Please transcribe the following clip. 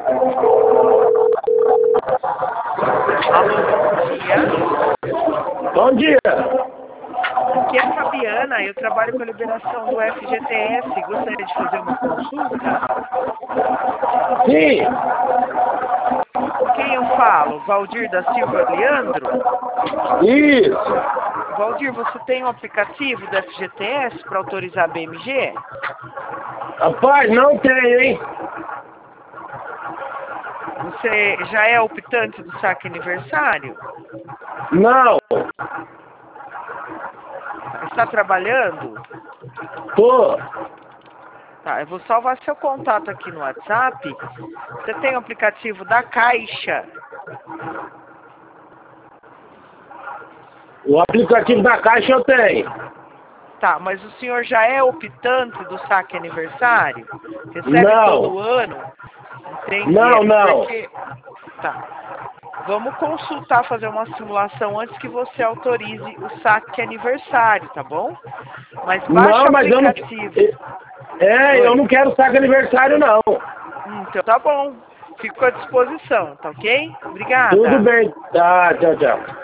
Alô, bom dia. Bom dia. Aqui é a Fabiana, eu trabalho com a liberação do FGTS. Gostaria de fazer uma consulta? Sim. Quem eu falo? Valdir da Silva Leandro? Isso. Valdir, você tem um aplicativo do FGTS para autorizar a BMG? Rapaz, não tem, hein? Você já é optante do saque aniversário? Não. Está trabalhando? Tô. Tá, eu vou salvar seu contato aqui no WhatsApp. Você tem o aplicativo da Caixa? O aplicativo da Caixa eu tenho. Tá, mas o senhor já é optante do saque aniversário? Recebe Não. todo ano? Entendi. Não. Porque... Tá. Vamos consultar, fazer uma simulação antes que você autorize o saque aniversário, tá bom? Mas baixa Não, o mas eu não... aplicativo. Eu não quero saque aniversário, não. Então tá bom. Fico à disposição, tá ok? Tudo Obrigada. bem. Tá, tchau, tchau.